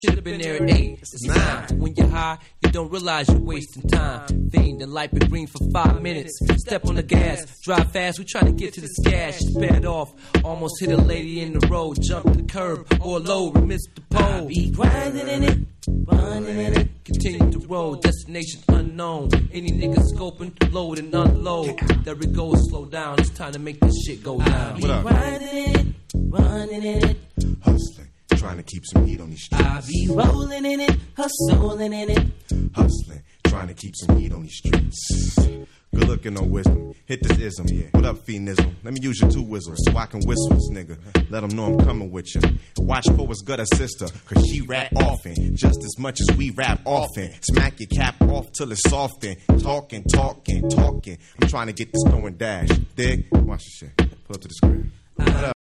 Should've been there at 8, it's 9. When you're high, you don't realize you're wasting time. Fiend and light been green for 5 minutes. Step on the gas, drive fast, we trying to get to the scash. Sped off, almost hit a lady in the road. Jumped the curb, or low, missed the pole. I be grinding in it, grinding in it. Continue to roll, destination unknown. Any nigga scoping, load and unload. There we go, slow down, it's time to make this shit go down. I be grinding in it, grinding in it. Hustling, trying to keep some heat on these streets. I be rolling in it, hustling in it. Hustling, trying to keep some heat on these streets. Good looking, no wisdom. Hit this ism. Yeah. What up, Fiendism? Let me use your 2 whistles so I can whistle this nigga. Let them know I'm coming with you. Watch for what's good, a sister, cause she rap often. Just as much as we rap often. Smack your cap off till it's softened. Talking. I'm trying to get this going dash. Dig? Watch this shit. Pull up to the screen. What up?